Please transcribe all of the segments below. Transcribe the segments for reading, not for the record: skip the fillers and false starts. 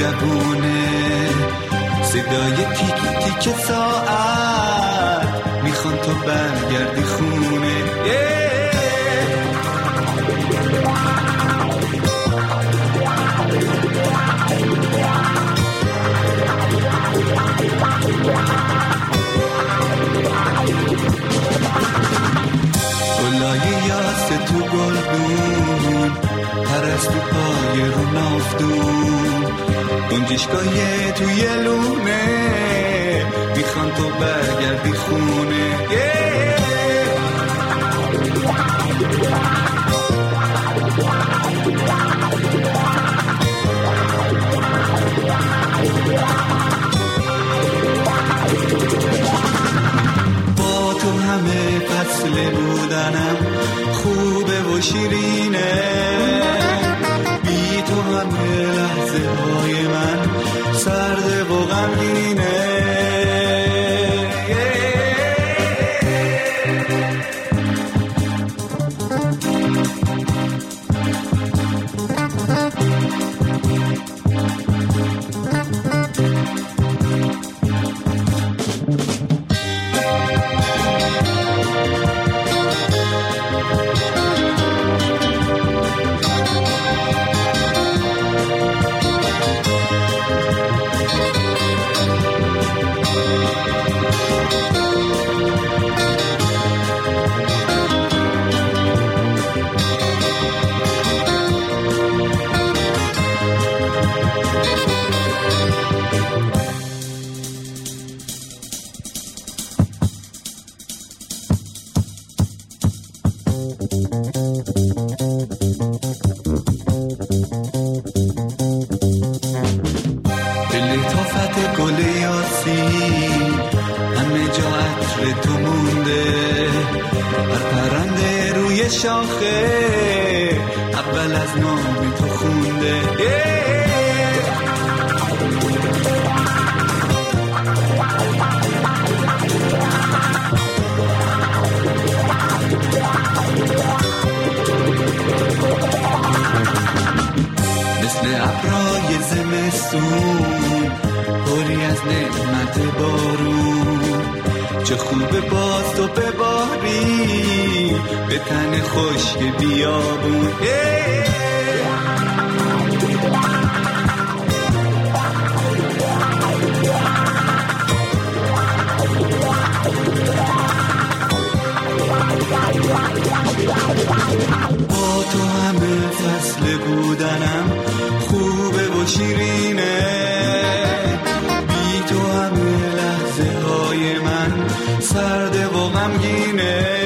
جوونه، صدای تیک تیک ساعت میخوان تو برگردی خونه. گلای یاس تو گلدون، پرستو پای رو نافتون، گنجشگاه توی لونه میخوان تو برگردی خونه. با تو همه فصل بودنم خوبه و شیرینه، بی تو همه لحظه های من سرده و غمگینه. شاخه اول از نام تو خونده. مثل ابرای زمستون پری از نعمت بارون، چه خوبه باز تو بباری به تن خشک بیابون. با تو همه فصل بودنم خوبه و شیرینه، بی تو همه لحظه های من سرده و غمگینه.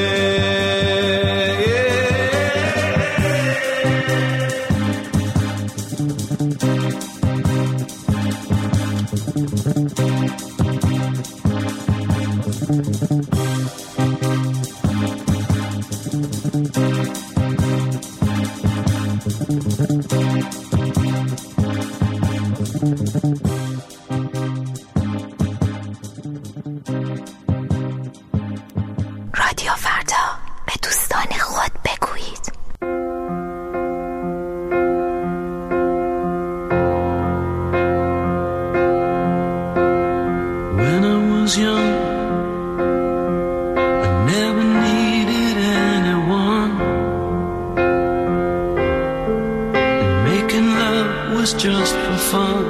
رادیو فردا، به دوستان خود بگویید. When I was young, I never needed anyone, and making love was just for fun.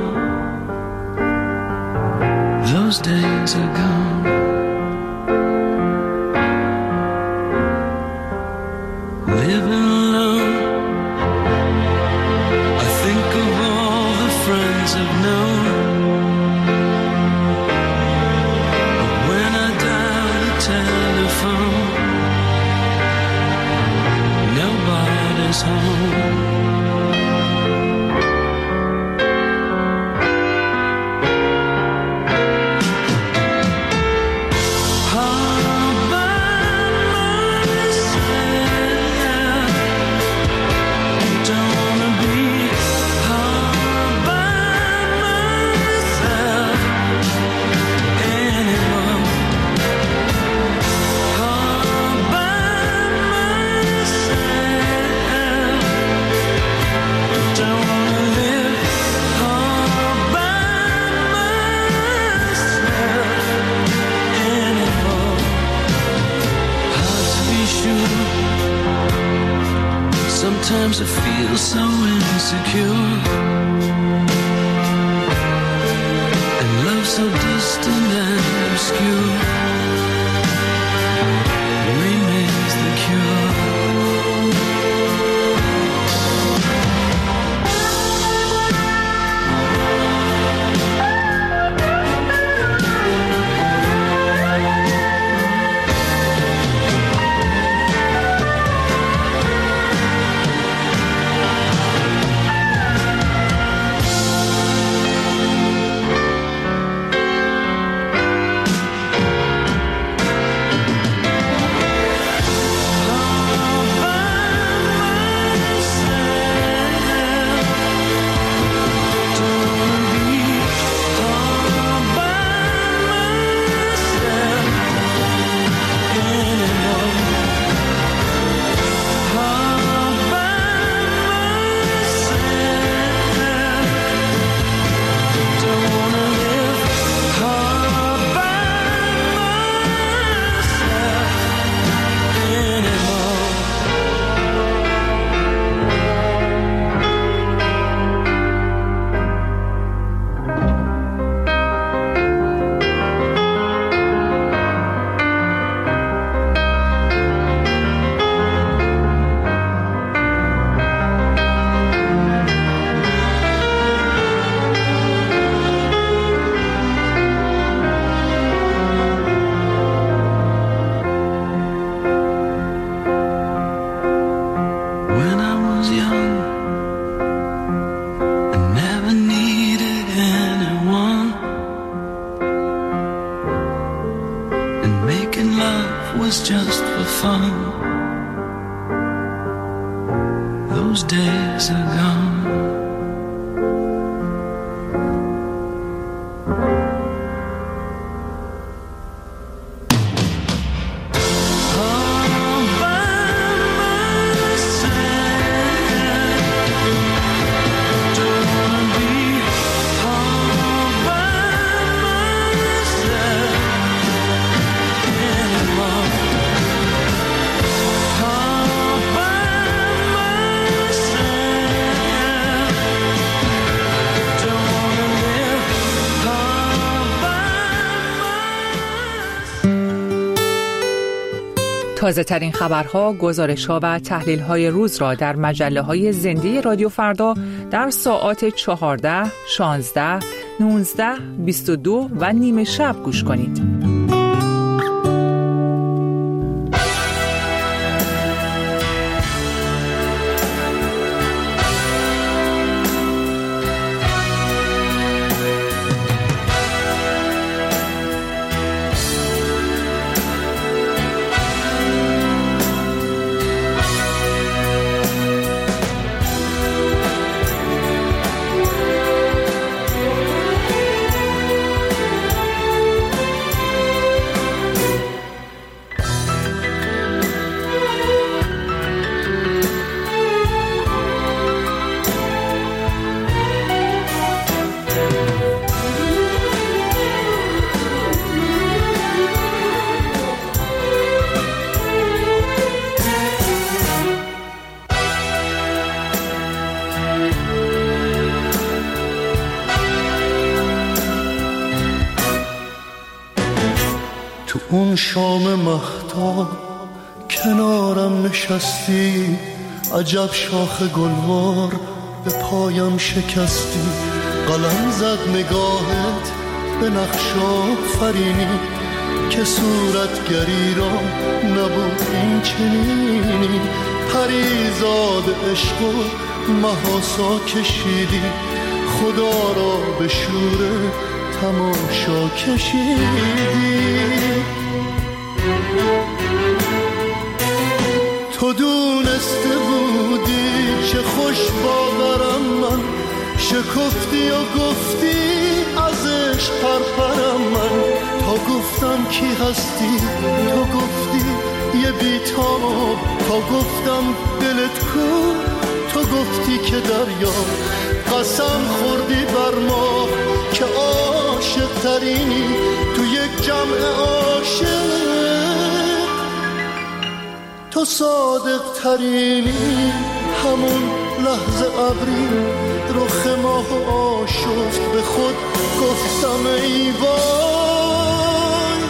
Those days are gone. Living alone, I think of all the friends I've known. But when I dial the telephone, nobody's home. Sometimes I feel so insecure, and love so distant and obscure remains the cure. تازه ترین خبرها، گزارش‌ها و تحلیل‌های روز را در مجله‌های زنده رادیو فردا در ساعات 14، 16، 19، 22 و نیم شب گوش کنید. تو اون شام مهتاب کنارم نشستی، عجب شاخ گلوار به پایم شکستی، قلم زد نگاهت به نقش آفرینی که صورتگری را نبود این چنینی، پریزاد عشق و محاسا کشیدی، خدا را به شور تماشا کشیدی. تو دونسته بودی چه خوش باورم من، شکفتی و گفتی از عشق پرپرم من، تا گفتم کی هستی تو گفتی یه بیتاب، تا گفتم دلت کو تو گفتی که دریا، قسم خوردی بر ما که عاشق ترینی تو یک جمع عاشق، تو صادق ترینی، همون لحظه ابری رخ ماه آشفت، به خود گفتم ای وای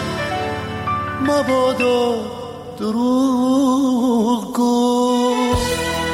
مبادا دروغ گفت.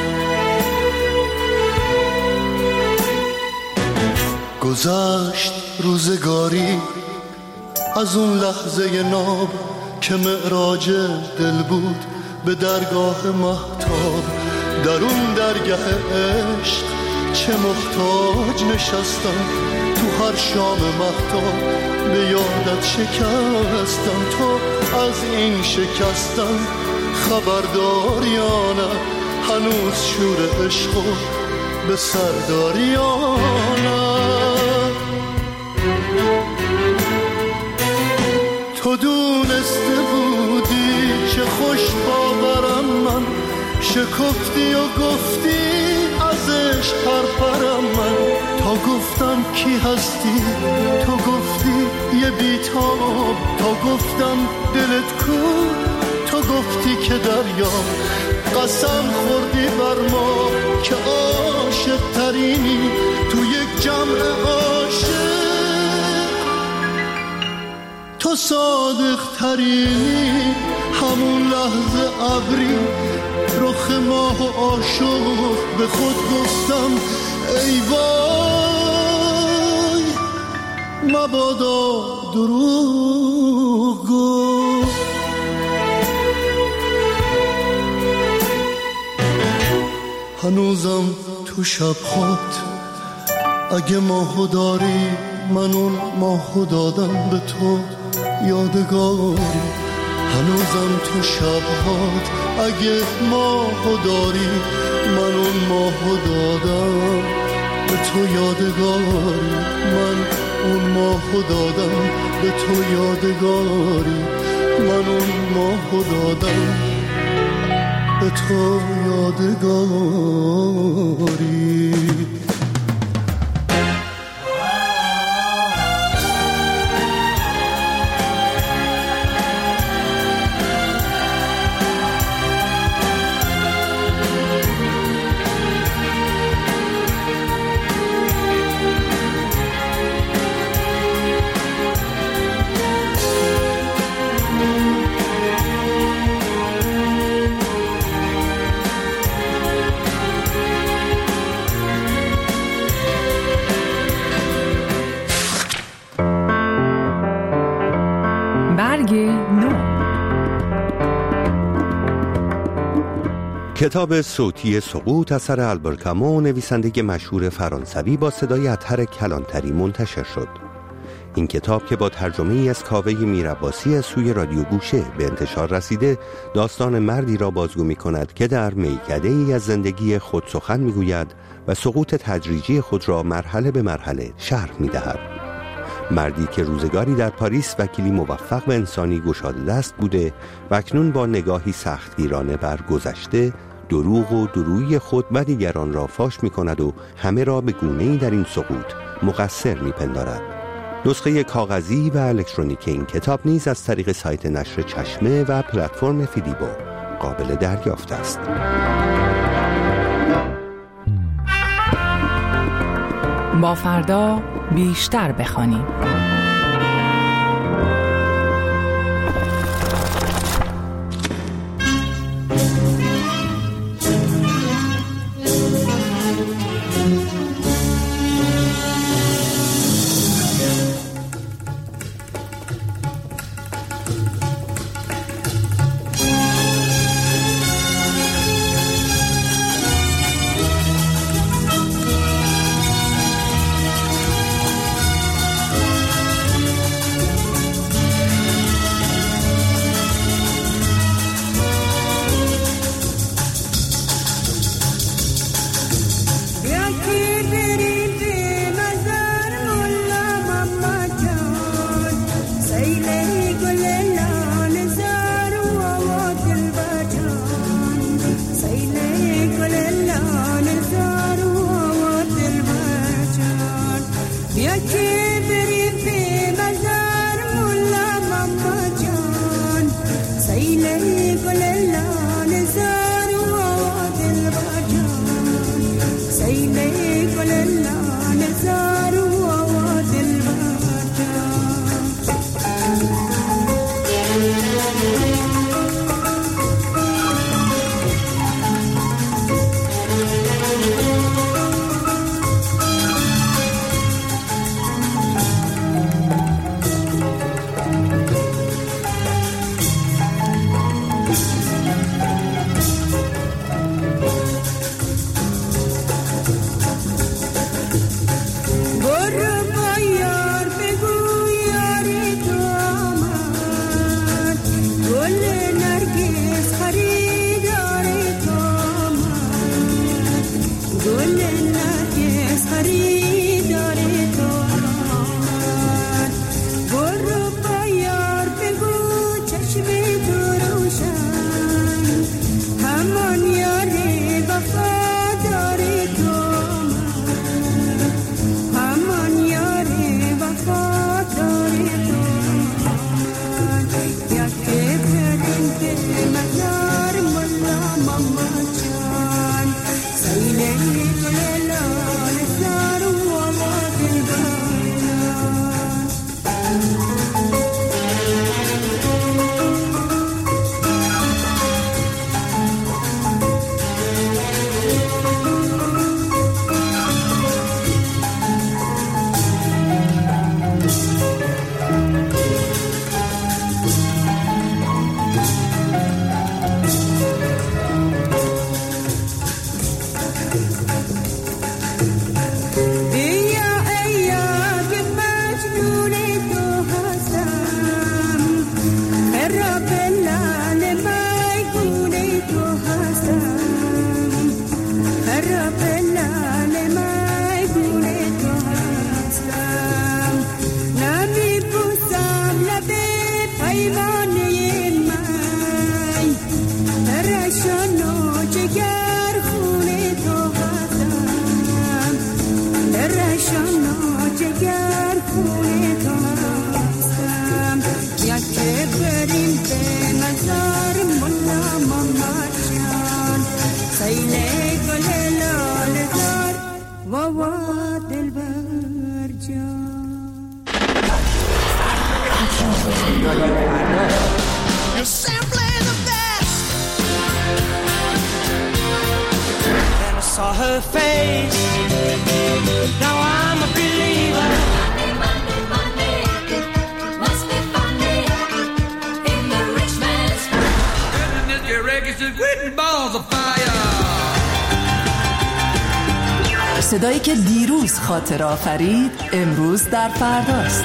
گذشت روزگاری از اون لحظه ناب که معراج دل بود به درگاه مهتاب. در اون درگاه عشق چه محتاج نشستم، تو هر شام مهتاب به یادت شکستم. تو از این شکستم خبردار یا نه، هنوز شور عشقو به سردار یا نه. تو دونسته بودی چه خوش باورم من، شکفتی و گفتی ازش پرپرم من. تا گفتم کی هستی تو گفتی یه بیتاب، تا گفتم دلت کو تو گفتی که دریا. قسم خوردی بر ما که عاشق ترینی تو یک جمع عاشق، تو صادق ترینی. همون لحظه ابری رخ ماه و عاشق، به خود گفتم ای وای مبادا دروغ گفت. هنوزم تو شب‌هات اگه ماهو داری، من اون ماهو دادم به تو یادگاری. هنوزم تو شب‌هات اگه ماهو داری، من اون ماهو دادم به تو یادگاری. من اون ماهو دادم به تو یادگاری. من اون ماهو دادم به تو یادگاری. کتاب صوتی سقوط اثر آلبر کامو، نویسنده مشهور فرانسوی با صدای اطهر کلانتری منتشر شد. این کتاب که با ترجمه ای از کاوه میرعباسی از سوی رادیو گوشه به انتشار رسیده، داستان مردی را بازگو می کند که در میکده ای از زندگی خود سخن می گوید و سقوط تدریجی خود را مرحله به مرحله شرح می دهد. مردی که روزگاری در پاریس وکیلی موفق و انسانی گشاده دست بوده و اکنون با نگاهی سختگیرانه بر گذشته، دروغ و درویی خود و دیگران را فاش می کند و همه را به گونه‌ای در این سقوط مقصر می پندارد. نسخه کاغذی و الکترونیک این کتاب نیز از طریق سایت نشر چشمه و پلتفرم فیلیبو قابل دریافت است. با فردا بیشتر بخوانیم. سیل گل لال زار و دل بجان her face. Now I'm a believer. Monday, Monday, must be funny in the rich man's fire. And this your records is written balls of fire. صدایی که دیروز خاطر آفرید امروز در فرداست.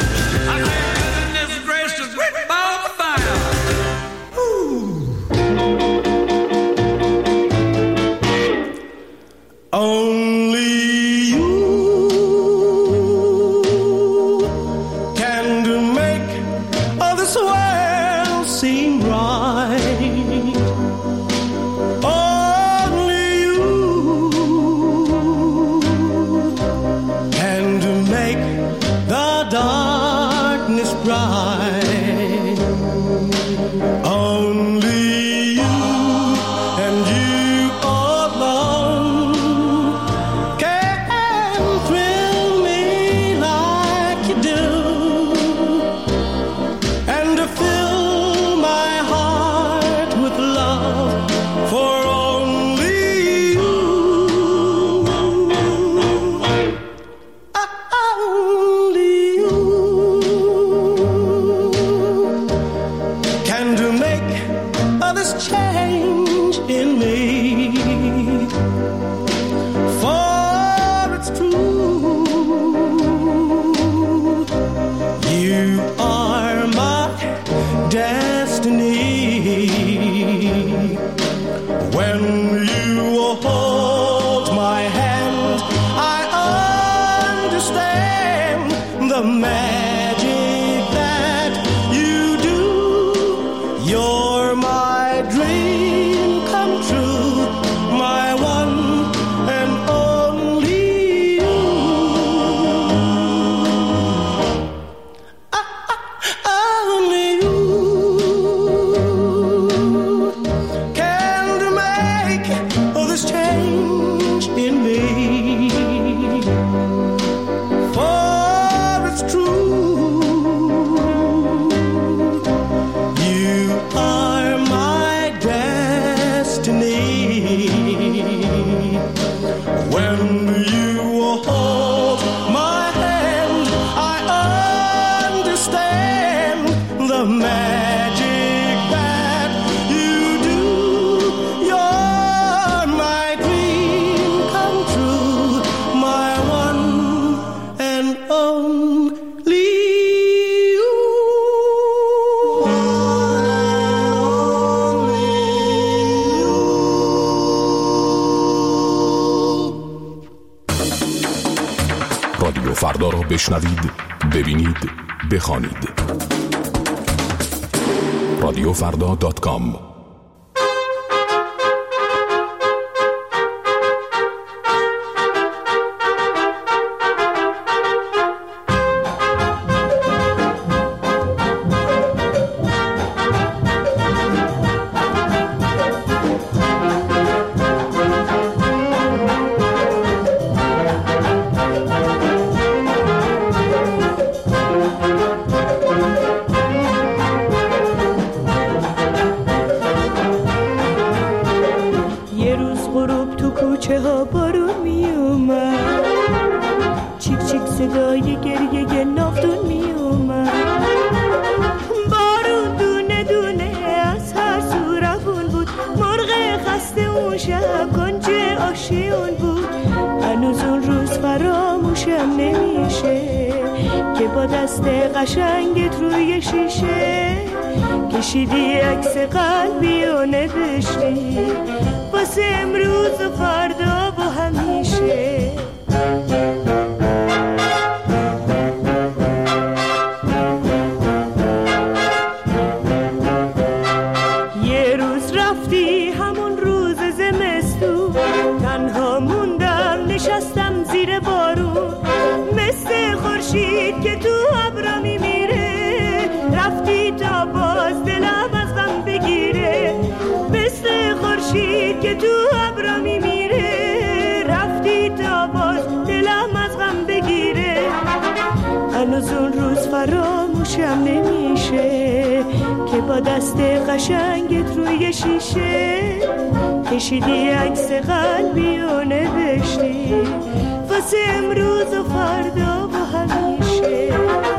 رادیو فردا را بشنوید، ببینید، بخوانید. radiofrda.com قشنگت روی شیشه کشیدی عکس قلبی و نوشتی واسه امروز و فردا و همیشه. یه روز رفتی همون روز زمستون، تنها موندم نشستم زیر بارون، مثل خورشید که تو ابرا میمیره، رفتی تا باز دلم از غم بگیره، مثل خورشید که تو ابرا میمیره، رفتی تا باز دلم از غم بگیره. هنوز اون روز فراموشم نمیشه که با دست قشنگت روی شیشه کشیدی عکس قلبی و نوشتی واسه امروز و فردا و همیشه.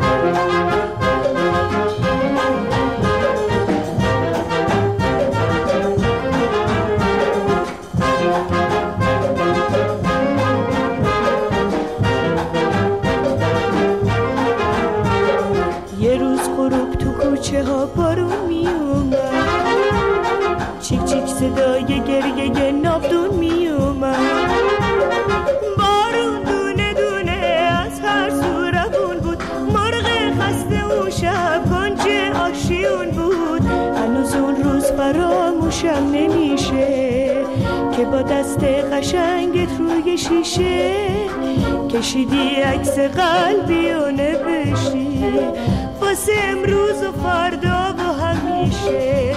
یه روز غروب تو کوچه ها بارون می اومد، چیک چیک صدای گریه ناودون می اومد. بارون دونه دونه از هر سو روون بود، مرغ خسته اون شب کنج آشیون بود. هنوز اون روز فراموشم نمیشه که با دست قشنگت روی شیشه کشیدی عکس قلبی و نوشتی واسه امروز و فردا و همیشه.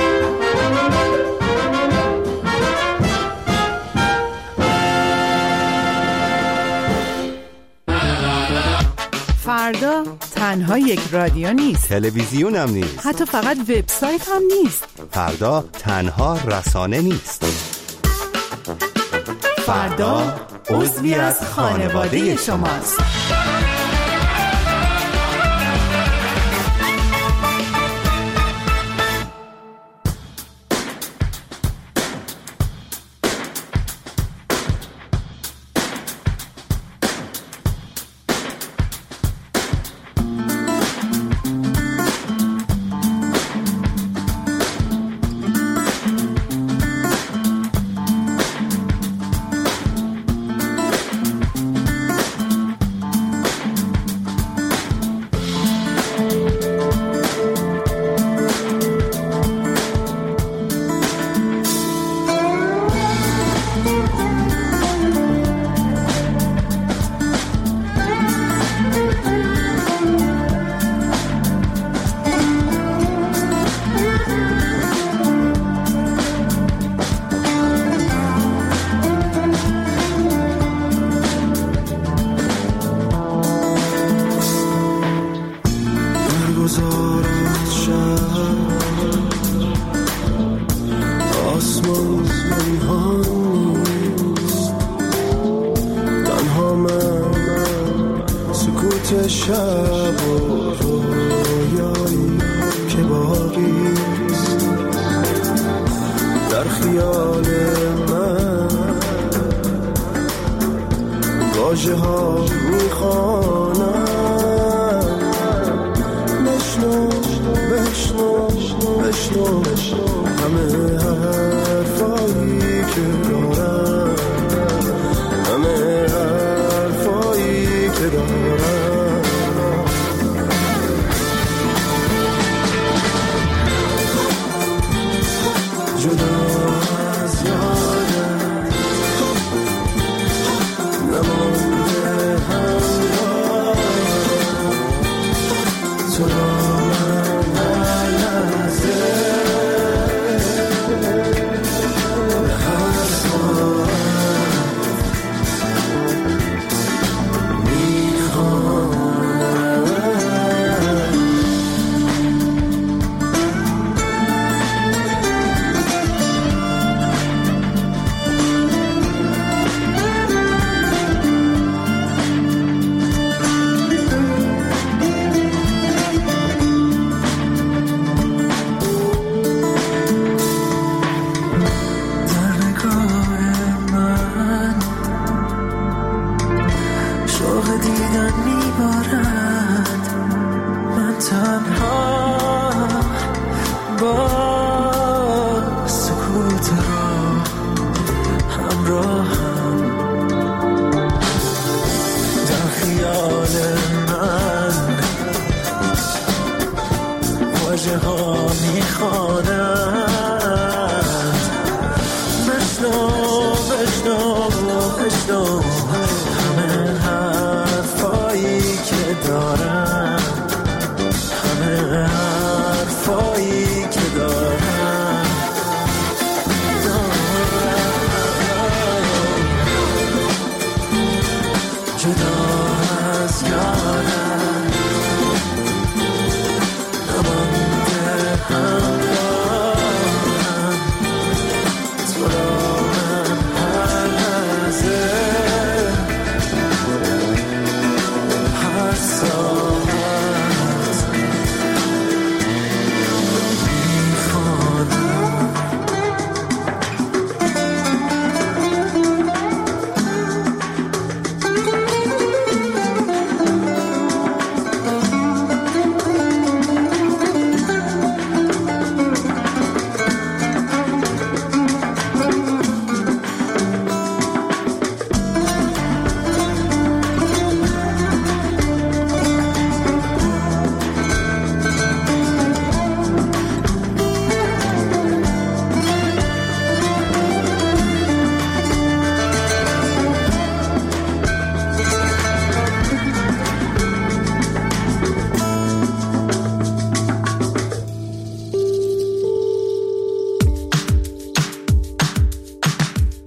فردا تنها یک رادیو نیست، تلویزیون هم نیست، حتی فقط وبسایت هم نیست. فردا تنها رسانه نیست. فردا عضوی از خانواده شماست. شب و رویایی که باقیست در خیال من، واژه ها میخوانم بشنو بشنو بشنو همه حرفایی که دارم، همه حرفایی که دارم. جدا از یادم نمانده همراه تو را من هر لحظه هر ساعت میخوام.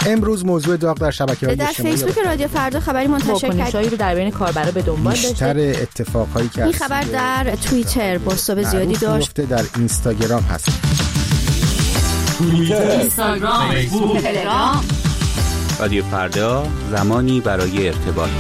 امروز موضوع داغ در شبکه‌های اجتماعی در فیسبوک رادیو فردا خبری منتشر کرد. واکنش‌هایی رو در بین کاربرا به دنبال داشته. بیشتر اتفاقایی که این خبر در توییتر بازتاب زیادی داشت. در اینستاگرام هست. اینستاگرام، فیسبوک، تلگرام. رادیو فردا، زمانی برای ارتباط.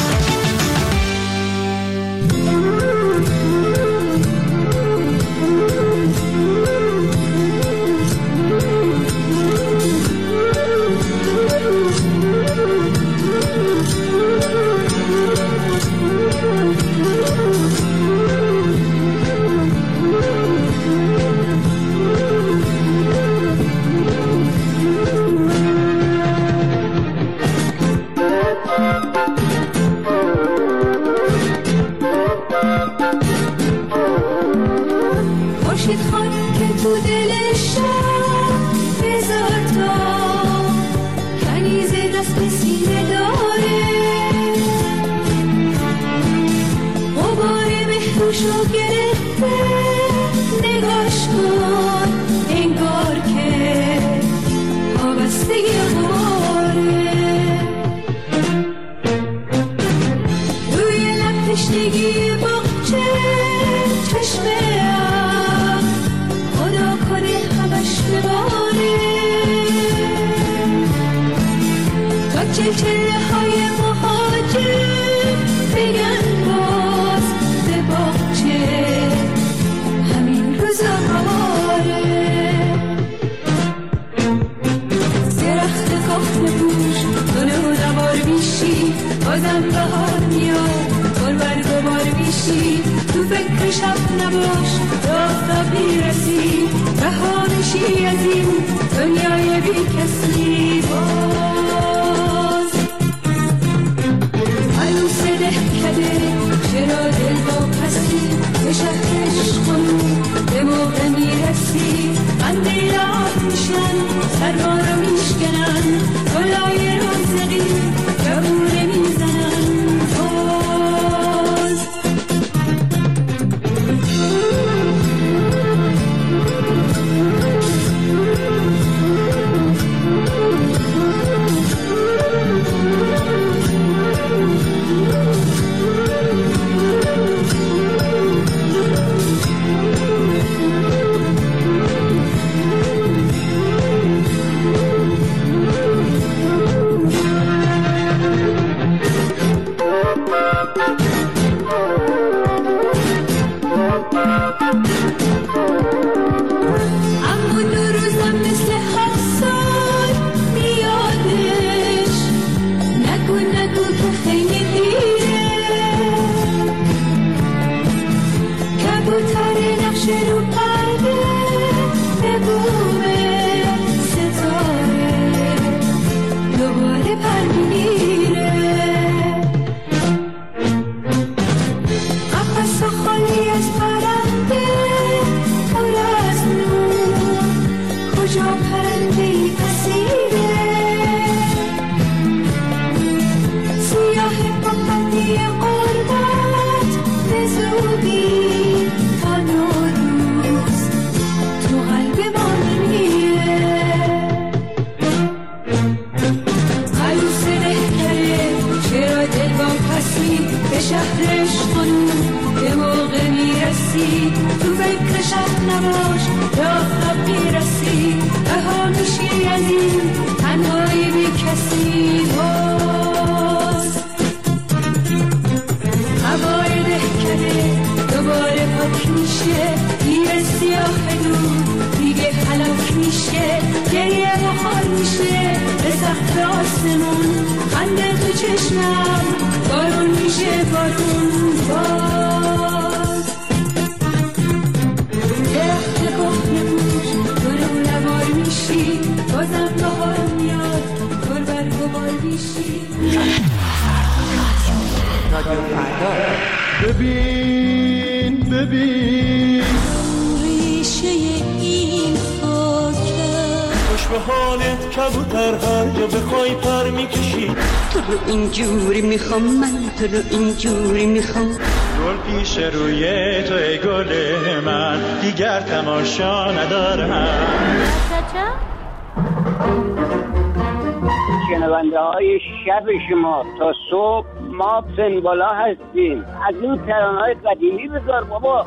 ببین ببین ریشه این خاکه خوش به حالت کبوتر هر جا بخوای پر میکشی تو رو اینجوری میخوام من تو رو اینجوری میخوام گل پیش روی تو ای گل من دیگر تماشا ندارم شنونده های شب شما تا صبح ما سنبالا هستیم. از این ترانه‌های قدیمی بذار بابا.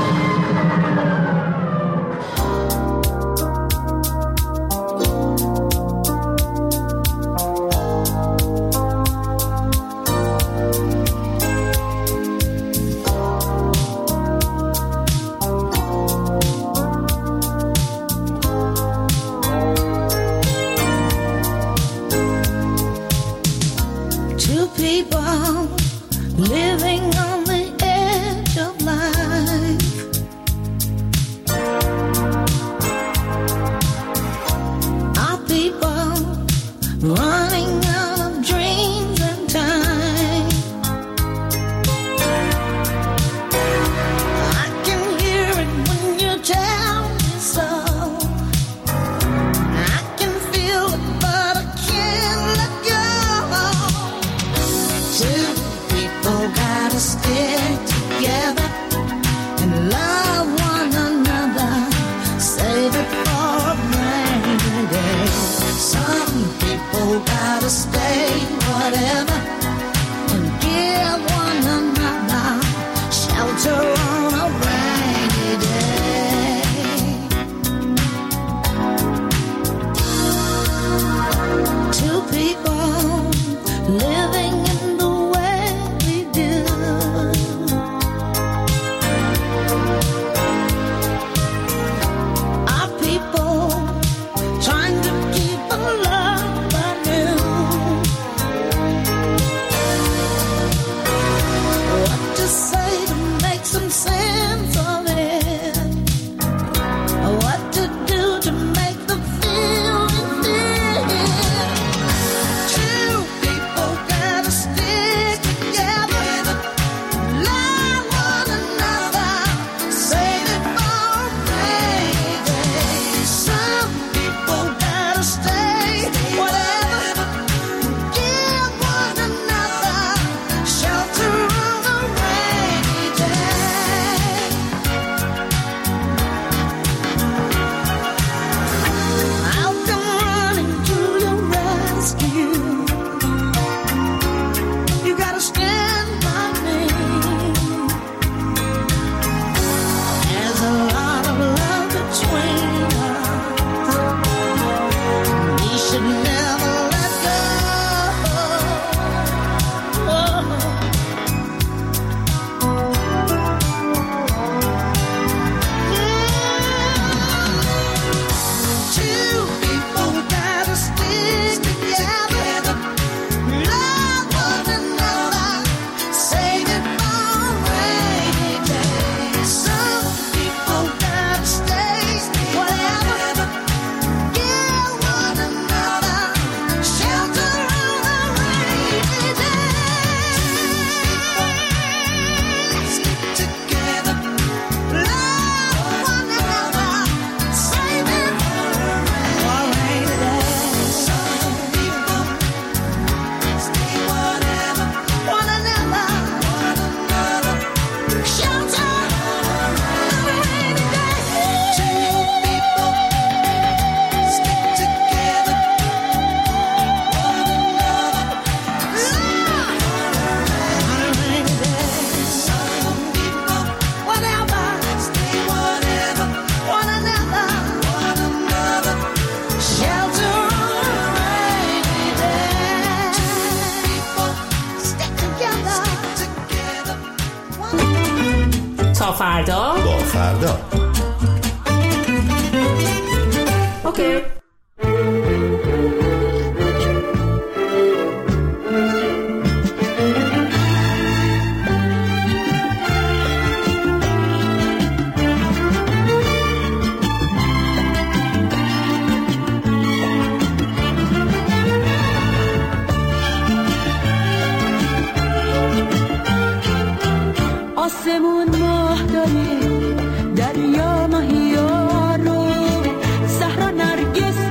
Living on the edge of life, our people running out of dreams and time. I can hear it when you tell me so. I can feel it, but I can't let go. Gotta stick together and love one another. Save it for a rainy day. Some people gotta stay whatever and give one another shelter on a rainy day. Two people living in the sense of it. What to do to make the feeling fit. Two people gotta stick together, love one another, save it for a rainy day. Some people gotta stay whatever, give one another shelter on a rainy day. تا فردا با فردا. اوکی. آسمون ماه داره، دریا ماهیا رو، صحرا نرگس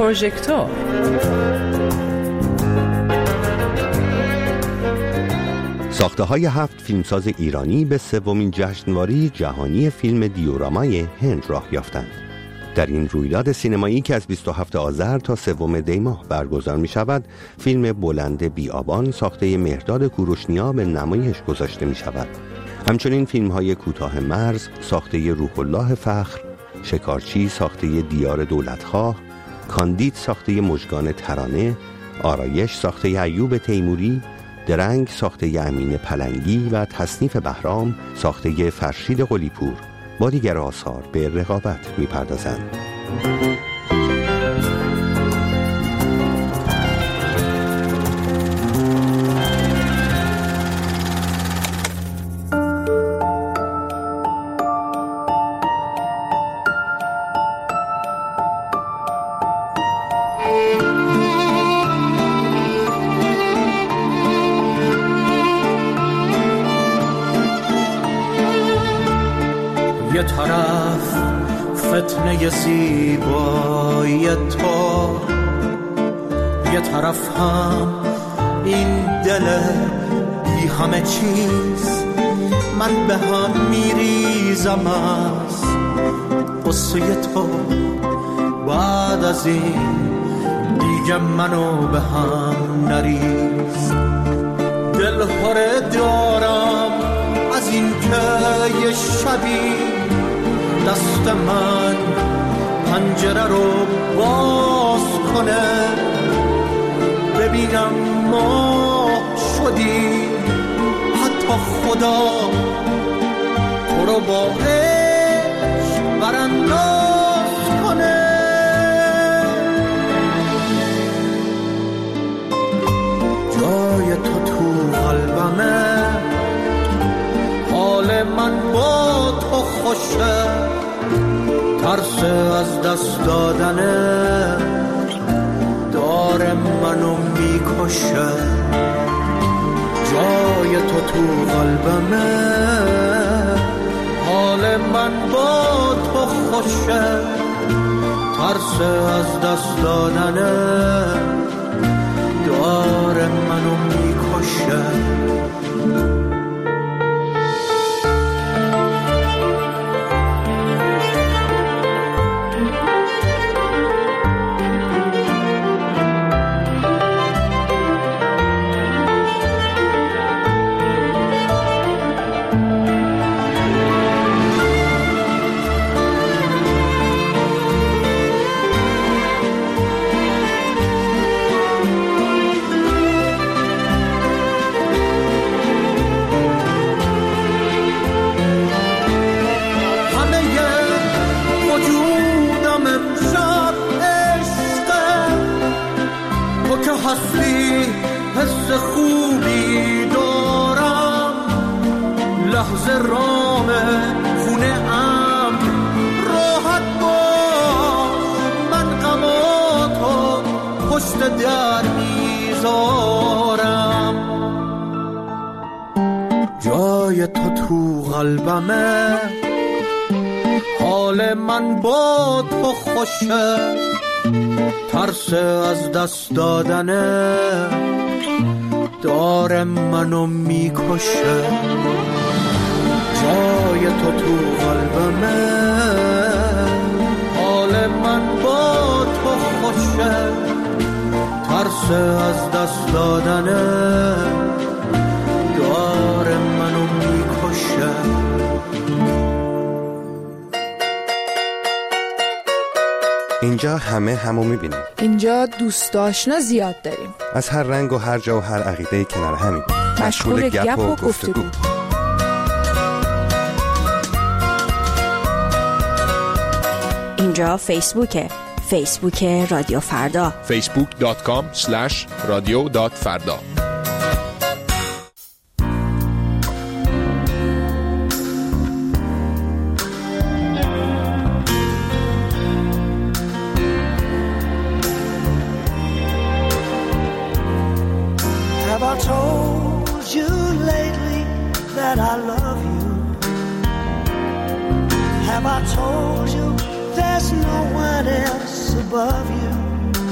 پروژکتور. ساخته‌های 7 فیلمساز ایرانی به سومین جشنواره جهانی فیلم دیورامای هند راه یافتند. در این رویداد سینمایی که از 27 آذر تا 3 دی ماه برگزار می شود، فیلم بلند بیابان ساخته مهرداد کوروشنیا به نمایش گذاشته می شود. همچنین فیلم‌های کوتاه مرز ساخته روح الله فخر، شکارچی ساخته دیار دولتخواه، کاندید ساخته مژگان ترانه، آرایش ساخته ایوب تیموری، درنگ ساخته امین پلنگی و تصنیف بهرام ساخته فرشید قلی‌پور با دیگر آثار به رقابت می‌پردازند. یه طرف فتنه زیبایی تو، یه طرف هم این دل بی همه چیز. من به هم میریزم از قصه تو، بعد از این دیگه منو به هم نریز. دل هره دارم از این که یه شبی دست من پنجره رو باز کنه، ببینم ما شدی، حتی خدا تو رو با عشق برانداز کنه. جای تو قلبمه، حال من با تو خوشه، ترس از دست دادنه داره منو میکشه. جای تو قلبمه، حال من با تو خوشه، ترس از دست دادنه داره منو میکشه. هستی حس خوبی دارم، لحظه رامه خونه ام راحت باش، من غماتو پشت در میذارم. جای تو قلبمه، حال من با تو خوشه، ترس از دست دادنه داره منو میکشه. جای تو قلبمه، حال من با تو خوشه، ترس از دست دادنه داره منو میکشه. اینجا همه همو میبینیم. اینجا دوست آشنا زیاد داریم. از هر رنگ و هر جا و هر عقیده کنار همین. مشغول گپ و گفتگو. اینجا فیسبوکه. فیسبوک رادیو فردا. facebook.com/radio.farda. I love you. Have I told you there's no one else above you?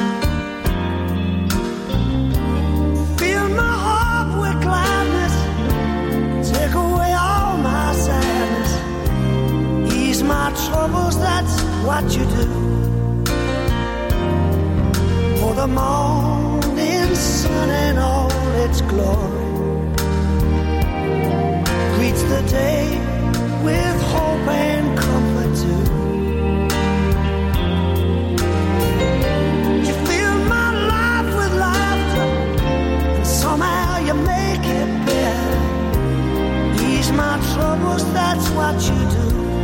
what you do. For the morning sun and all its glory greets the day with hope and comfort too. You fill my life with laughter, and somehow you make it better. Ease my troubles, that's what you do.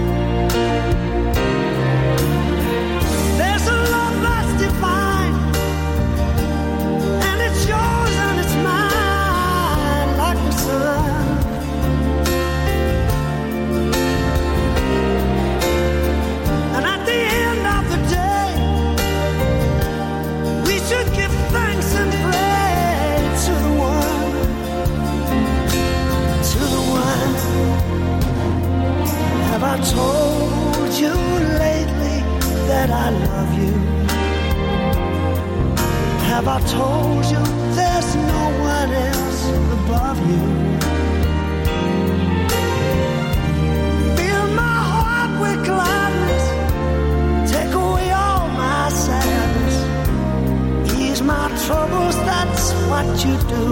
There's a love that's divine, and it's yours and it's mine, like the sun. And at the end of the day, we should give thanks and pray to the one, to the one. Have I told you lately that I love you? Have I told you there's no one else above you? Fill my heart with gladness, take away all my sadness, ease my troubles, that's what you do.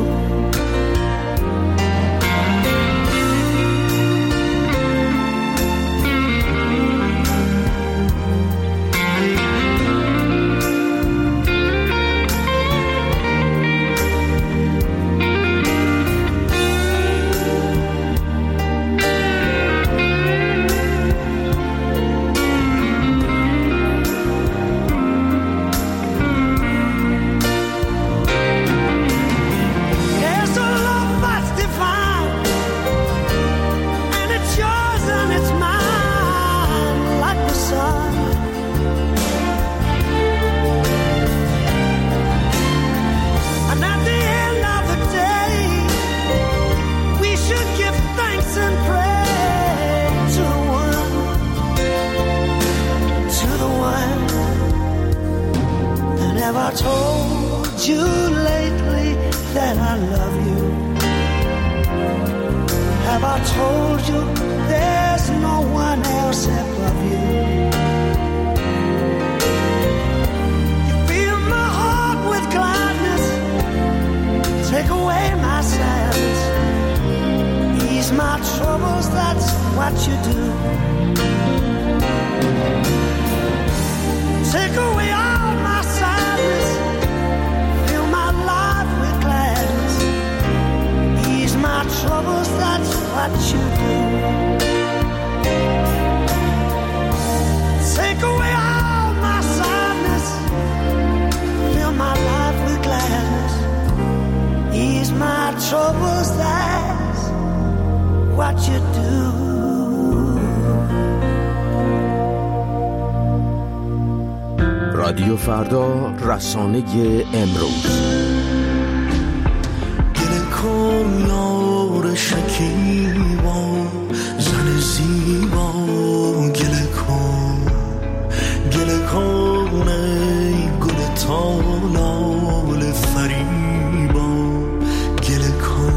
I told you lately that I love you? Have I told you there's no one else above you? You fill my heart with gladness, take away my sadness, ease my troubles, that's what you do. Take away all my sadness, fill my life with gladness, ease my troubles, that's what you do. Take away all my sadness, fill my life with gladness, ease my troubles, that's what you do. رادیو فردا، رسانه امروز. گله کن یار شکیبا، زن زیبا، گله کن ای گل تالال فریبا، گله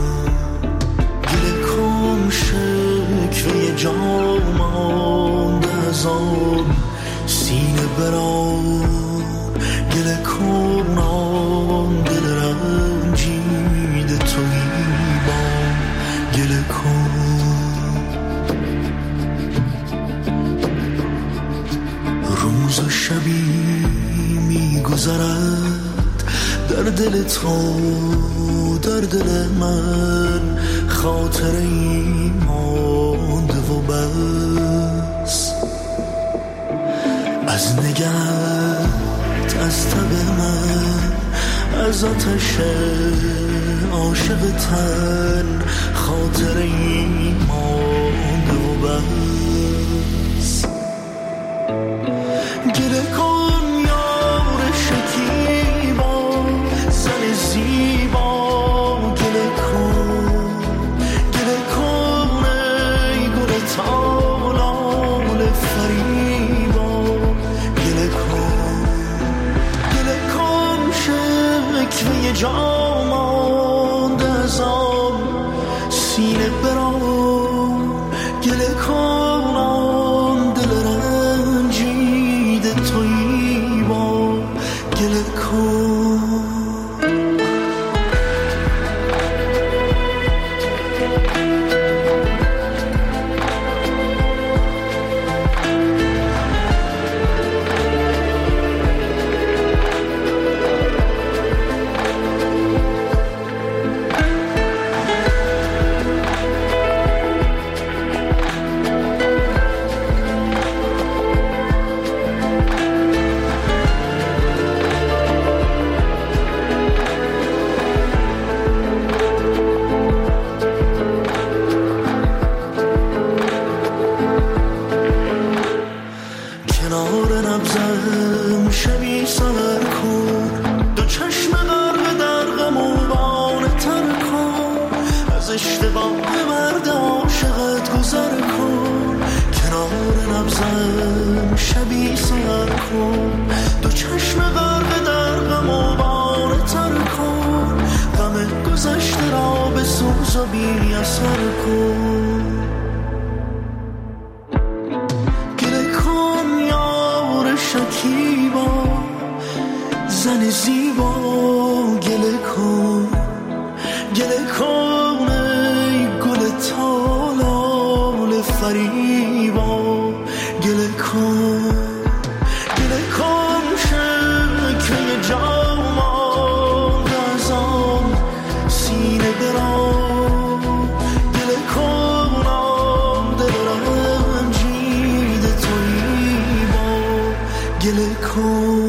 کن شکوه جامان از آن سینه بران، گله کنم دل رنجیده تویی با، گله کن. روز و شبی میگذرد در دل تو، در دل من خاطری مانده و بس، از نگهت، از تب من، از آتش عاشق تن خاطری مانده و بس. گله کن یار شکیبا، زن زیبا، گله کن ای گل تالال فریبا، گله کن شکوه جامان از آن سینه بران، گله کن دل رنجیده با مرد عاشقت گذر کن، کنار نبزن شبی سر کن، دو چشم غرق در غم و بار تر کن، غم گذشته را به سوز و بی اثر کن. گله کن یار شکیبا زن زیبا، گله کن گله کن ای گل تالال فریبا، گله کن گله کن شکل جامان از آن سینه برا، گله کن آن دل رنجید تویی با، گله کن.